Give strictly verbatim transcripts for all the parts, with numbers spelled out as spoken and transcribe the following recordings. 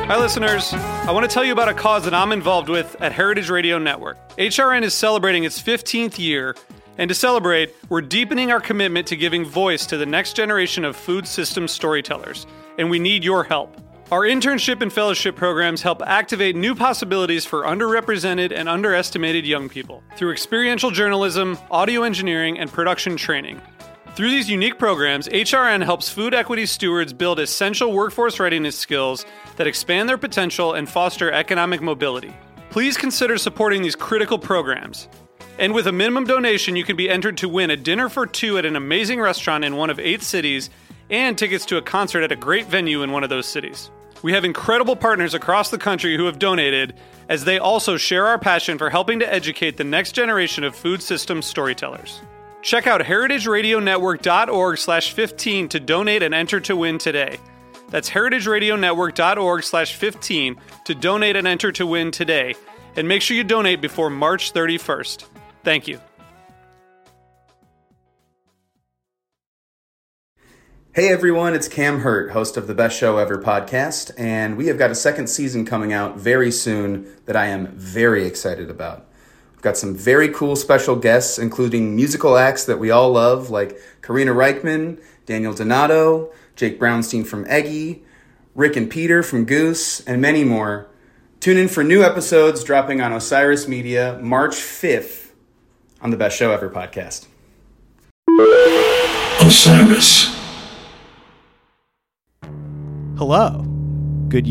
Hi, listeners. I want to tell you about a cause that I'm involved with at Heritage Radio Network. H R N is celebrating its fifteenth year, and to celebrate, we're deepening our commitment to giving voice to the next generation of food systems storytellers, and we need your help. Our internship and fellowship programs help activate new possibilities for underrepresented and underestimated young people through experiential journalism, audio engineering, and production training. Through these unique programs, H R N helps food equity stewards build essential workforce readiness skills that expand their potential and foster economic mobility. Please consider supporting these critical programs. And with a minimum donation, you can be entered to win a dinner for two at an amazing restaurant in one of eight cities and tickets to a concert at a great venue in one of those cities. We have incredible partners across the country who have donated, as they also share our passion for helping to educate the next generation of food systems storytellers. Check out heritageradionetwork.org slash 15 to donate and enter to win today. That's heritageradionetwork.org slash 15 to donate and enter to win today. And make sure you donate before March thirty-first. Thank you. Hey everyone, it's Cam Hurt, host of the Best Show Ever podcast, and we have got a second season coming out very soon that I am very excited about. We've got some very cool special guests, including musical acts that we all love, like Karina Reichman, Daniel Donato, Jake Brownstein from Eggy, Rick and Peter from Goose, and many more. Tune in for new episodes dropping on Osiris Media March fifth on the Best Show Ever podcast. Osiris. Hello, good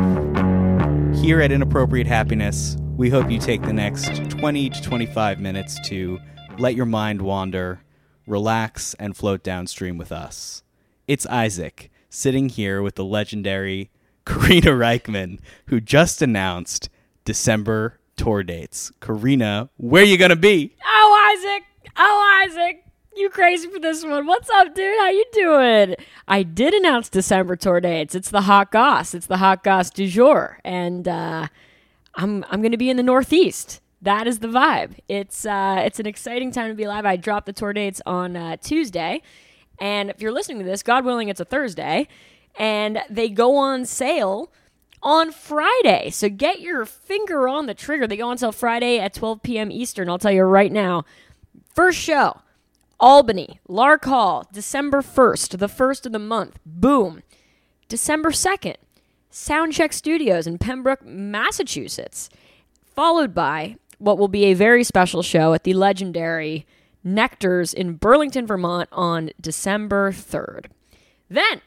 Yontif. Here at Inappropriate Happiness, we hope you take the next twenty to twenty-five minutes to let your mind wander, relax, and float downstream with us. It's Isaac, sitting here with the legendary Karina Reichman, who just announced December tour dates. Karina, where you gonna be? Oh, Isaac! Oh, Isaac! You crazy for this one. What's up, dude? How you doing? I did announce December tour dates. It's the hot goss. It's the hot goss du jour. And uh, I'm I'm going to be in the Northeast. That is the vibe. It's uh, it's an exciting time to be alive. I dropped the tour dates on uh, Tuesday. And if you're listening to this, God willing, it's a Thursday. And they go on sale on Friday. So get your finger on the trigger. They go on sale Friday at twelve p.m. Eastern. I'll tell you right now. First show. Albany, Lark Hall, December first, the first of the month. Boom. December second, Soundcheck Studios in Pembroke, Massachusetts. Followed by what will be a very special show at the legendary Nectar's in Burlington, Vermont on December third. Then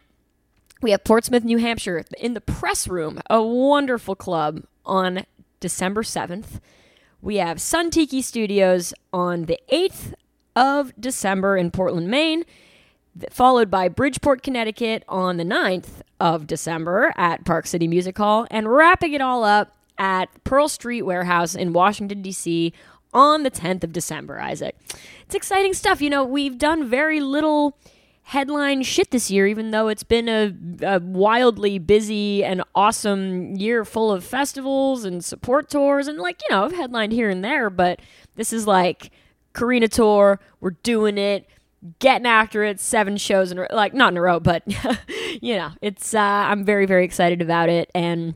we have Portsmouth, New Hampshire in the Press Room, a wonderful club, on December seventh. We have Sun Tiki Studios on the eighth of December in Portland, Maine, followed by Bridgeport, Connecticut on the ninth of December at Park City Music Hall, and wrapping it all up at Pearl Street Warehouse in Washington, D C on the tenth of December, Isaac. It's exciting stuff. You know, we've done very little headline shit this year, even though it's been a, a wildly busy and awesome year full of festivals and support tours, and, like, you know, I've headlined here and there, but this is like Karina tour, we're doing it, getting after it, seven shows in a row, like, not in a row, but, you know, it's, uh, I'm very, very excited about it, and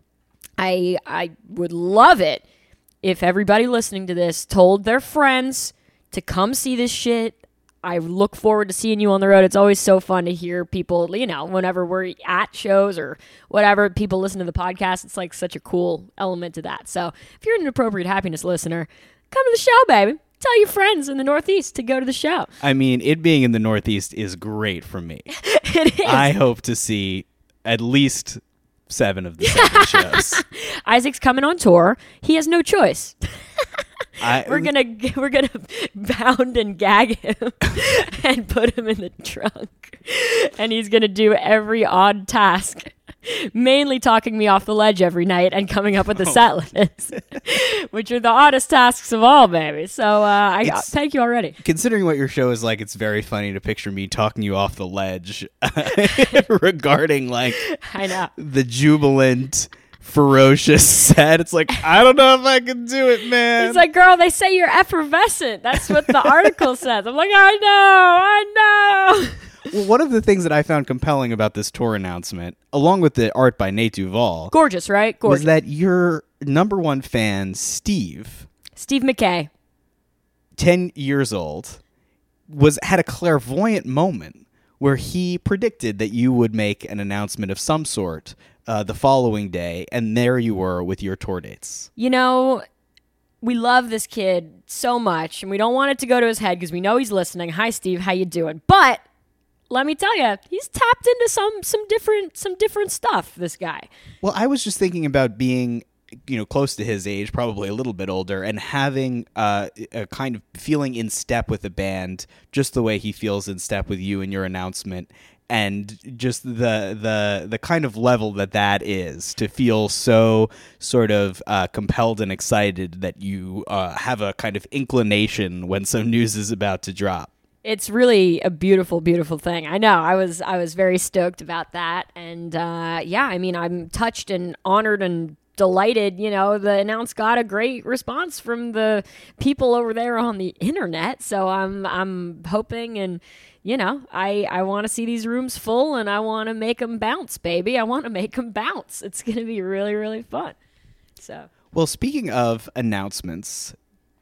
I, I would love it if everybody listening to this told their friends to come see this shit. I look forward to seeing you on the road. It's always so fun to hear people, you know, whenever we're at shows or whatever, people listen to the podcast. It's like such a cool element to that. So if you're an Appropriate Happiness listener, come to the show, baby. Tell your friends in the Northeast to go to the show. I mean, it being in the Northeast is great for me. It is. I hope to see at least seven of the seven shows. Isaac's coming on tour. He has no choice. I, we're gonna we're gonna bound and gag him and put him in the trunk, and he's gonna do every odd task, mainly talking me off the ledge every night and coming up with the set list, which are the oddest tasks of all, baby. So uh, I uh, thank you already. Considering what your show is like, it's very funny to picture me talking you off the ledge regarding, like, I know, the jubilant, ferocious set. It's like, I don't know if I can do it, man. He's like, girl, they say you're effervescent. That's what the article says. I'm like, I know, I know. Well, one of the things that I found compelling about this tour announcement, along with the art by Nate Duvall, Gorgeous, right? Gorgeous. was that your number one fan, Steve, Steve McKay, ten years old, was had a clairvoyant moment where he predicted that you would make an announcement of some sort uh, the following day, and there you were with your tour dates. You know, we love this kid so much, and we don't want it to go to his head because we know he's listening. Hi, Steve, how you doing? But let me tell you, he's tapped into some some different some different stuff. This guy. Well, I was just thinking about being, you know, close to his age, probably a little bit older, and having uh, a kind of feeling in step with the band, just the way he feels in step with you and your announcement, and just the the the kind of level that that is, to feel so sort of uh, compelled and excited that you uh, have a kind of inclination when some news is about to drop. It's really a beautiful, beautiful thing. I know. I was I was very stoked about that, and uh, yeah, I mean, I'm touched and honored and delighted. You know, the announce got a great response from the people over there on the internet, so I'm I'm hoping, and you know, I I want to see these rooms full, and I want to make them bounce, baby. I want to make them bounce. It's gonna be really, really fun. So, well, speaking of announcements,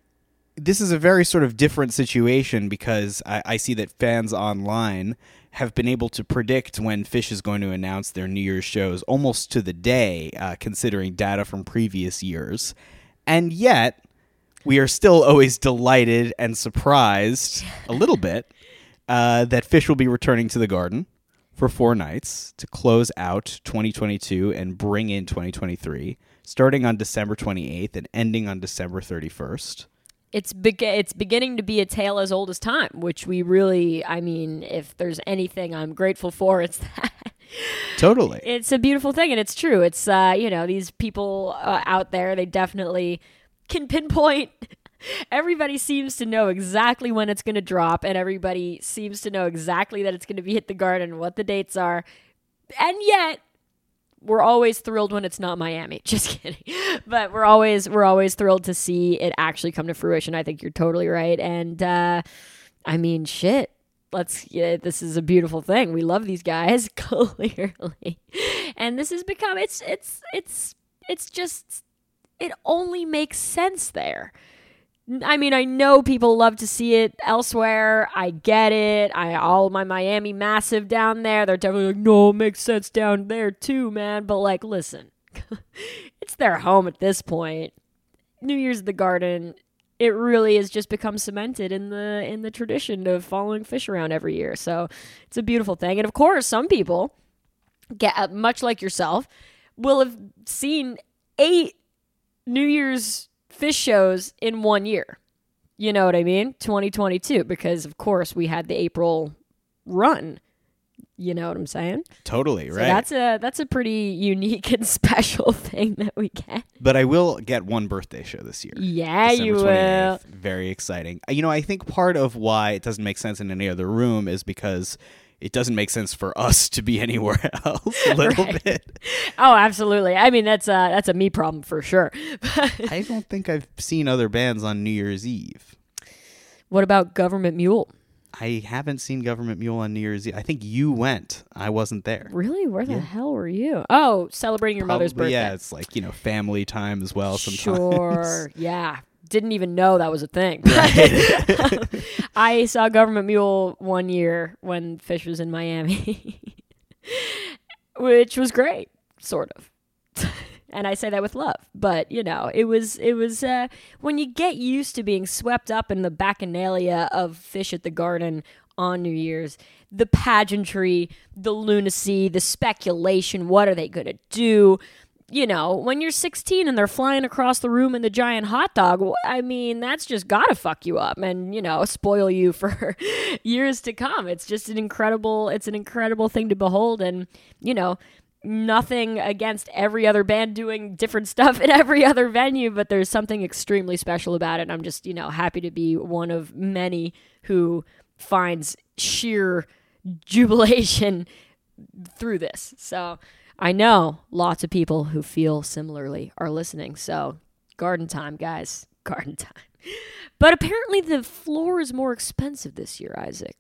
this is a very sort of different situation because I, I see that fans online have been able to predict when Phish is going to announce their New Year's shows almost to the day, uh, considering data from previous years. And yet, we are still always delighted and surprised a little bit uh, that Phish will be returning to the Garden for four nights to close out twenty twenty-two and bring in twenty twenty-three, starting on December twenty-eighth and ending on December thirty-first. It's be- it's beginning to be a tale as old as time, which we really, I mean, if there's anything I'm grateful for, it's that. Totally. It's a beautiful thing, and it's true. It's, uh, you know, these people uh, out there, they definitely can pinpoint. Everybody seems to know exactly when it's going to drop, and everybody seems to know exactly that it's going to be at the Garden, what the dates are, and yet we're always thrilled when it's not Miami. Just kidding. But we're always we're always thrilled to see it actually come to fruition. I think you're totally right. And uh, I mean, shit. Let's. Yeah, this is a beautiful thing. We love these guys clearly, and this has become. It's it's it's it's just. It only makes sense there. I mean, I know people love to see it elsewhere. I get it. I all my Miami massive down there. They're definitely like, no, it makes sense down there too, man. But like, listen, it's their home at this point. New Year's at the Garden. It really has just become cemented in the in the tradition of following Phish around every year. So it's a beautiful thing. And of course, some people get much like yourself will have seen eight New Year's Phish shows in one year. You know what I mean? twenty twenty-two, because of course we had the April run. You know what I'm saying? Totally, so right. That's a that's a pretty unique and special thing that we get. But I will get one birthday show this year. Yeah, December you will. twenty-eighth. Very exciting. You know, I think part of why it doesn't make sense in any other room is because it doesn't make sense for us to be anywhere else a little Right. bit. Oh, absolutely. I mean, that's a, that's a me problem for sure. I don't think I've seen other bands on New Year's Eve. What about Government Mule? I haven't seen Government Mule on New Year's Eve. I think you went. I wasn't there. Really? Where the Yeah. hell were you? Oh, celebrating your mother's Probably, birthday. Yeah, it's like, you know, family time as well sometimes. Sure. Yeah. Didn't even know that was a thing. I saw Government Mule one year when Phish was in Miami, which was great, sort of. And I say that with love, but you know, it was it was uh, when you get used to being swept up in the bacchanalia of Phish at the Garden on New Year's, the pageantry, the lunacy, the speculation. What are they gonna do? You know, when you're sixteen and they're flying across the room in the giant hot dog, I mean, that's just gotta fuck you up and, you know, spoil you for years to come. It's just an incredible, it's an incredible thing to behold. And, you know, nothing against every other band doing different stuff in every other venue, but there's something extremely special about it. And I'm just, you know, happy to be one of many who finds sheer jubilation through this. So I know lots of people who feel similarly are listening. So garden time, guys. Garden time. But apparently the floor is more expensive this year, Isaac.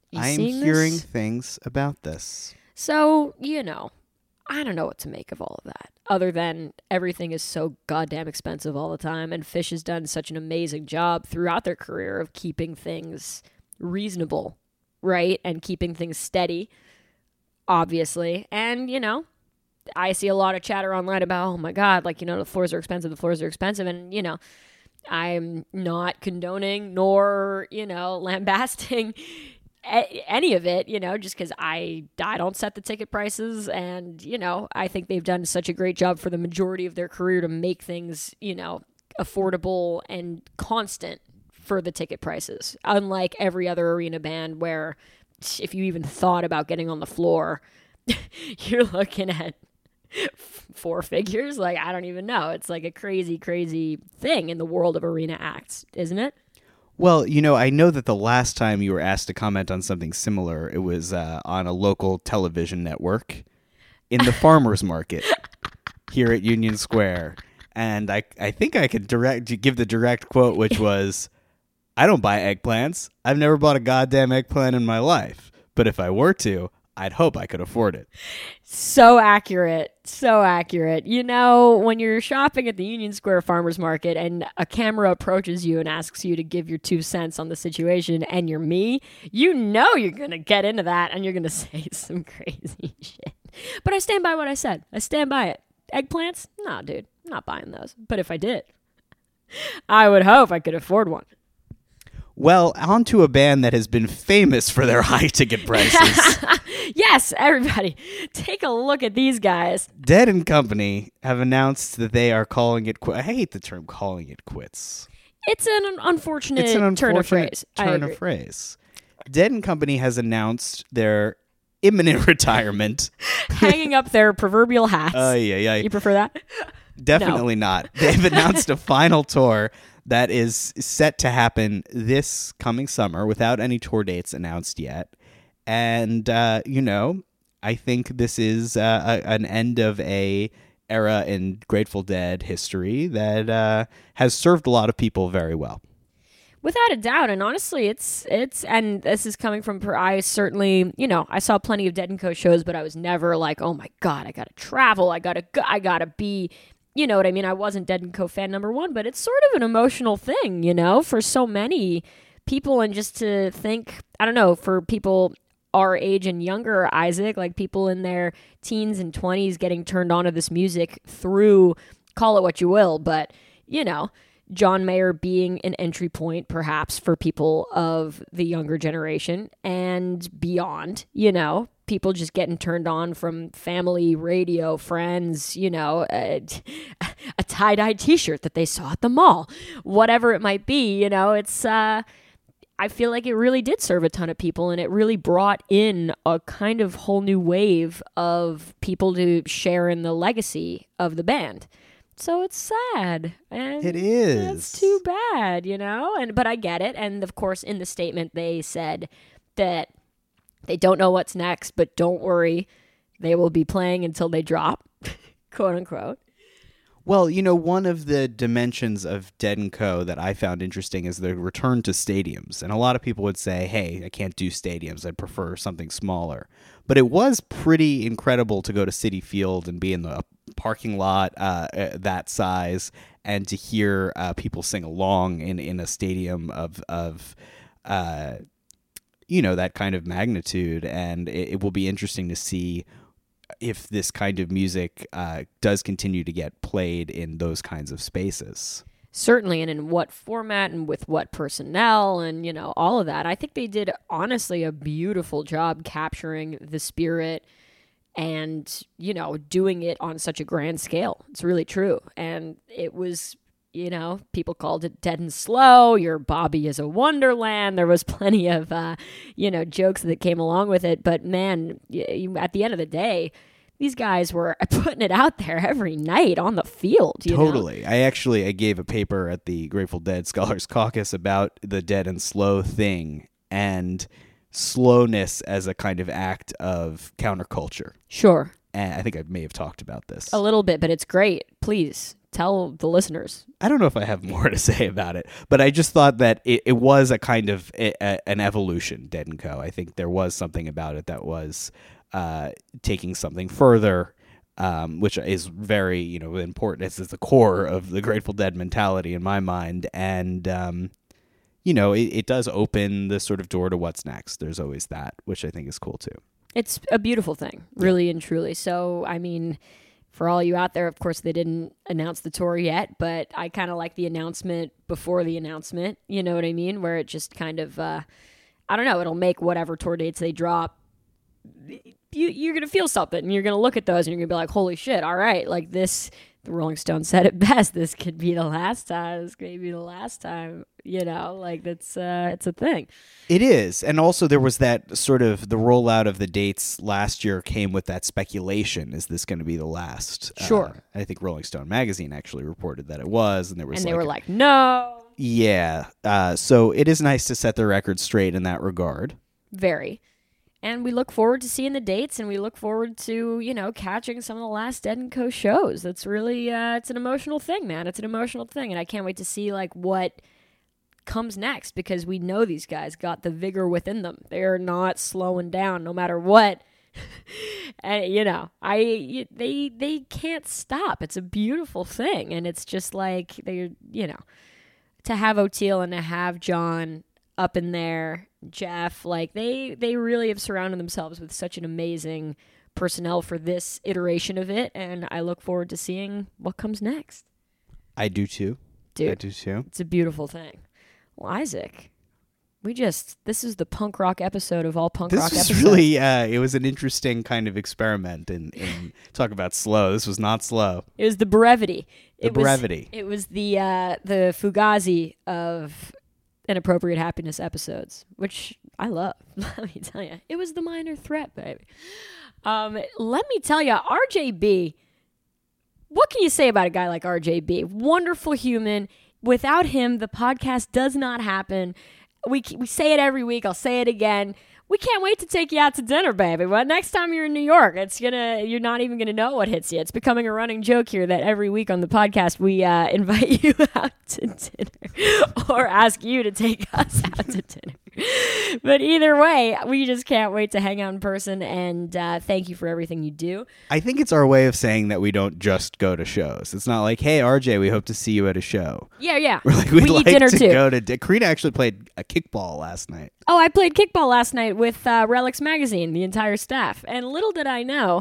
You I'm seeing hearing this? things about this. So, you know, I don't know what to make of all of that, other than everything is so goddamn expensive all the time, and Phish has done such an amazing job throughout their career of keeping things reasonable, right? And keeping things steady, obviously. And, you know, I see a lot of chatter online about, oh my God, like, you know, the floors are expensive, the floors are expensive. And, you know, I'm not condoning nor, you know, lambasting any of it, you know, just because I, I don't set the ticket prices. And, you know, I think they've done such a great job for the majority of their career to make things, you know, affordable and constant for the ticket prices. Unlike every other arena band where if you even thought about getting on the floor, you're looking at four figures. Like, I don't even know. It's like a crazy, crazy thing in the world of arena acts, isn't it? Well, you know, I know that the last time you were asked to comment on something similar, it was uh, on a local television network in the farmers market here at Union Square. And I I think I could direct give the direct quote, which was, I don't buy eggplants. I've never bought a goddamn eggplant in my life. But if I were to, I'd hope I could afford it. So accurate. So accurate. You know, when you're shopping at the Union Square Farmers Market and a camera approaches you and asks you to give your two cents on the situation and you're me, you know you're going to get into that and you're going to say some crazy shit. But I stand by what I said. I stand by it. Eggplants? Nah, dude. I'm not buying those. But if I did, I would hope I could afford one. Well, on to a band that has been famous for their high ticket prices. Yes, everybody, take a look at these guys. Dead and Company have announced that they are calling it quits. I hate the term calling it quits. It's an unfortunate, It's an unfortunate turn of phrase. Turn of phrase. Dead and Company has announced their imminent retirement. Hanging up their proverbial hats. Oh, uh, yeah, yeah. You prefer that? Definitely No. not. They've announced a final tour that is set to happen this coming summer without any tour dates announced yet. And, uh, you know, I think this is uh, a, an end of a era in Grateful Dead history that uh, has served a lot of people very well. Without a doubt. And honestly, it's, it's, and this is coming from, I certainly, you know, I saw plenty of Dead and Co shows, but I was never like, oh my God, I gotta travel. I gotta, go, I gotta be, you know what I mean? I wasn't Dead and Co fan number one, but it's sort of an emotional thing, you know, for so many people. And just to think, I don't know, for people our age and younger, Isaac, like people in their teens and twenties getting turned on to this music through, call it what you will, but, you know, John Mayer being an entry point perhaps for people of the younger generation and beyond, you know, people just getting turned on from family, radio, friends, you know, a, a tie-dye t-shirt that they saw at the mall, whatever it might be, you know, it's, uh, I feel like it really did serve a ton of people, and it really brought in a kind of whole new wave of people to share in the legacy of the band. So it's sad. And it is. It's too bad, you know? And but I get it. And of course, in the statement, they said that they don't know what's next, but don't worry, they will be playing until they drop, quote unquote. Well, you know, one of the dimensions of Dead and Co. that I found interesting is the return to stadiums. And a lot of people would say, hey, I can't do stadiums. I'd prefer something smaller. But it was pretty incredible to go to Citi Field and be in the parking lot uh, that size and to hear uh, people sing along in, in a stadium of, of uh, you know, that kind of magnitude. And it, it will be interesting to see if this kind of music uh, does continue to get played in those kinds of spaces. Certainly, and in what format and with what personnel and, you know, all of that. I think they did, honestly, a beautiful job capturing the spirit and, you know, doing it on such a grand scale. It's really true. And it was, you know, people called it Dead and Slow. Your Bobby is a Wonderland. There was plenty of, uh, you know, jokes that came along with it. But, man, you, at the end of the day, these guys were putting it out there every night on the field. You totally. know? I actually I gave a paper at the Grateful Dead Scholars Caucus about the Dead and Slow thing and slowness as a kind of act of counterculture. Sure. And I think I may have talked about this. A little bit, but it's great. Please tell the listeners. I don't know if I have more to say about it, but I just thought that it, it was a kind of a, a, an evolution, Dead and Co. I think there was something about it that was uh, taking something further, um, which is very, you know, important. It's, it's the core of the Grateful Dead mentality in my mind. And, um, you know, it, it does open the sort of door to what's next. There's always that, which I think is cool too. It's a beautiful thing, really yeah. and truly. So, I mean... For all you out there, of course, they didn't announce the tour yet, but I kind of like the announcement before the announcement, you know what I mean? Where it just kind of, uh, I don't know, it'll make whatever tour dates they drop, you, you're going to feel something, and you're going to look at those, and you're going to be like, holy shit, all right, like this, the Rolling Stones said it best, this could be the last time, this could be the last time, you know, like that's, uh, it's a thing. It is, and also there was that sort of, the rollout of the dates last year came with that speculation, is this going to be the last? Sure. Uh, I think Rolling Stone magazine actually reported that it was, and there was And they like were like, no. Yeah, uh, so it is nice to set the record straight in that regard. Very. And we look forward to seeing the dates, and we look forward to, you know, catching some of the last Dead and Co. shows. That's really, uh, it's an emotional thing, man. It's an emotional thing, and I can't wait to see, like, what comes next, because we know these guys got the vigor within them. They're not slowing down no matter what. And, you know, I, they, they can't stop. It's a beautiful thing, and it's just like, they're, you know, to have Oteil and to have John up in there, Jeff, like they they really have surrounded themselves with such an amazing personnel for this iteration of it, and I look forward to seeing what comes next. I do too. Dude, I do too. It's a beautiful thing. Well, Isaac, we just, this is the punk rock episode of all punk this rock was episodes. Really, uh, it was an interesting kind of experiment in, in talk about slow. This was not slow. It was the brevity. The it was, brevity. It was the uh, the Fugazi of Inappropriate Happiness episodes, which I love. Let me tell you, it was the minor threat, baby. Um, let me tell you, R J B, what can you say about a guy like R J B? Wonderful human. Without him, the podcast does not happen. We we say it every week. I'll say it again. We can't wait to take you out to dinner, baby. Well, next time you're in New York, it's gonna you're not even gonna know what hits you. It's becoming a running joke here that every week on the podcast we uh, invite you out to dinner or ask you to take us out to dinner. But either way, we just can't wait to hang out in person, and uh, thank you for everything you do. I think it's our way of saying that we don't just go to shows. It's not like, hey, R J, we hope to see you at a show. Yeah, yeah. We're like, we'd we like eat dinner to too. go to... Di- Karina actually played a kickball last night. Oh, I played kickball last night with uh, Relics Magazine, the entire staff. And little did I know,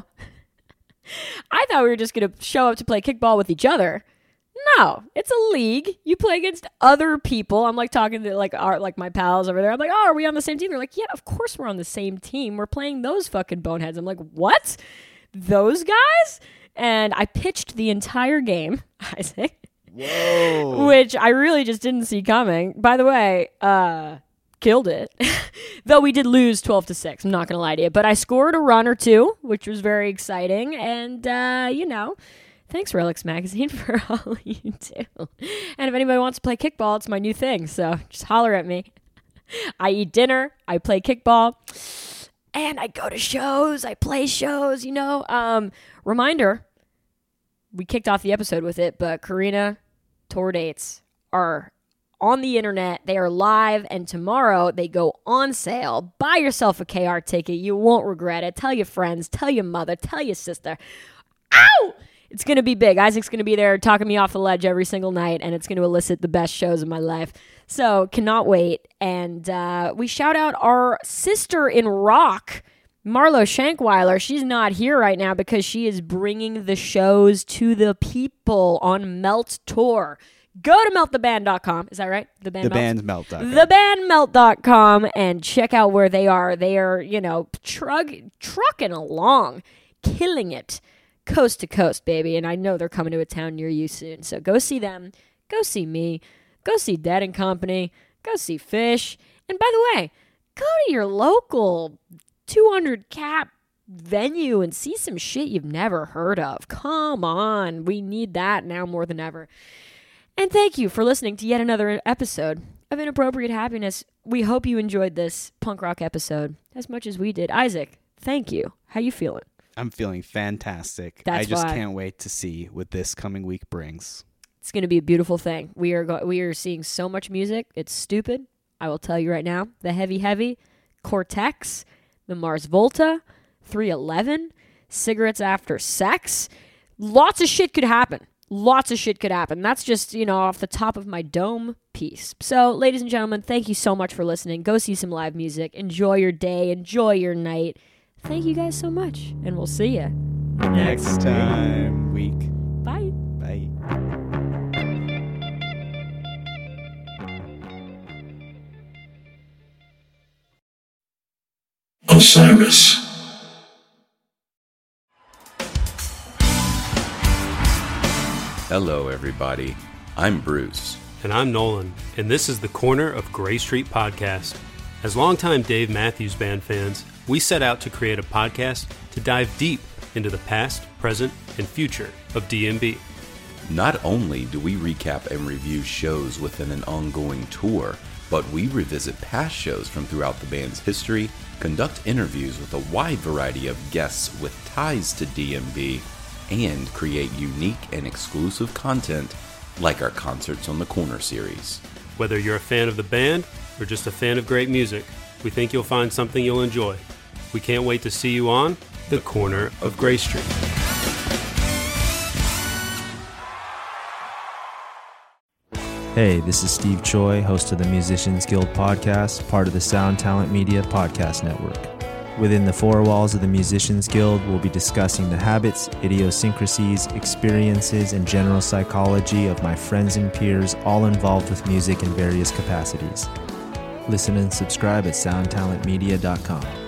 I thought we were just going to show up to play kickball with each other. No, it's a league. You play against other people. I'm like talking to like our like my pals over there. I'm like, oh, are we on the same team? They're like, yeah, of course we're on the same team. We're playing those fucking boneheads. I'm like, what? Those guys? And I pitched the entire game, Isaac. Whoa. Which I really just didn't see coming. By the way, uh, killed it. Though we did lose twelve to six. I'm not going to lie to you. But I scored a run or two, which was very exciting. And, uh, you know... Thanks, Relics Magazine, for all you do. And if anybody wants to play kickball, it's my new thing, so just holler at me. I eat dinner, I play kickball, and I go to shows, I play shows, you know. Um, reminder, we kicked off the episode with it, but Karina tour dates are on the internet. They are live, and tomorrow they go on sale. Buy yourself a K R ticket. You won't regret it. Tell your friends, tell your mother, tell your sister. Ow! It's going to be big. Isaac's going to be there talking me off the ledge every single night, and it's going to elicit the best shows of my life. So, cannot wait. And uh, we shout out our sister in rock, Marlo Shankweiler. She's not here right now because she is bringing the shows to the people on Melt Tour. Go to melt the band dot com. Is that right? The band The Melt? band's melt dot com. the band melt dot com and check out where they are. They are, you know, trug- trucking along, killing it. Coast to coast, baby, and I know they're coming to a town near you soon. So go see them, go see me, go see Dead and Company, go see Fish, and by the way, go to your local two hundred cap venue and see some shit you've never heard of. Come on, we need that now more than ever. And thank you for listening to yet another episode of Inappropriate Happiness. We hope you enjoyed this punk rock episode as much as we did. Isaac, thank you. How you feeling? I'm feeling fantastic. That's I just why. can't wait to see what this coming week brings. It's going to be a beautiful thing. We are go- we are seeing so much music. It's stupid. I will tell you right now. The Heavy Heavy, Cortex, the Mars Volta, three eleven, Cigarettes After Sex. Lots of shit could happen. Lots of shit could happen. That's just, you know, off the top of my dome piece. So, ladies and gentlemen, thank you so much for listening. Go see some live music. Enjoy your day. Enjoy your night. Thank you guys so much, and we'll see you Next time week. Bye. Bye. Osiris. Hello, everybody. I'm Bruce. And I'm Nolan, and this is the Corner of Gray Street podcast. As longtime Dave Matthews Band fans, we set out to create a podcast to dive deep into the past, present, and future of D M B. Not only do we recap and review shows within an ongoing tour, but we revisit past shows from throughout the band's history, conduct interviews with a wide variety of guests with ties to D M B, and create unique and exclusive content like our Concerts on the Corner series. Whether you're a fan of the band or just a fan of great music, we think you'll find something you'll enjoy. We can't wait to see you on the Corner of Gray Street. Hey, this is Steve Choi, host of the Musicians Guild podcast, part of the Sound Talent Media Podcast Network. Within the four walls of the Musicians Guild, we'll be discussing the habits, idiosyncrasies, experiences, and general psychology of my friends and peers, all involved with music in various capacities. Listen and subscribe at sound talent media dot com.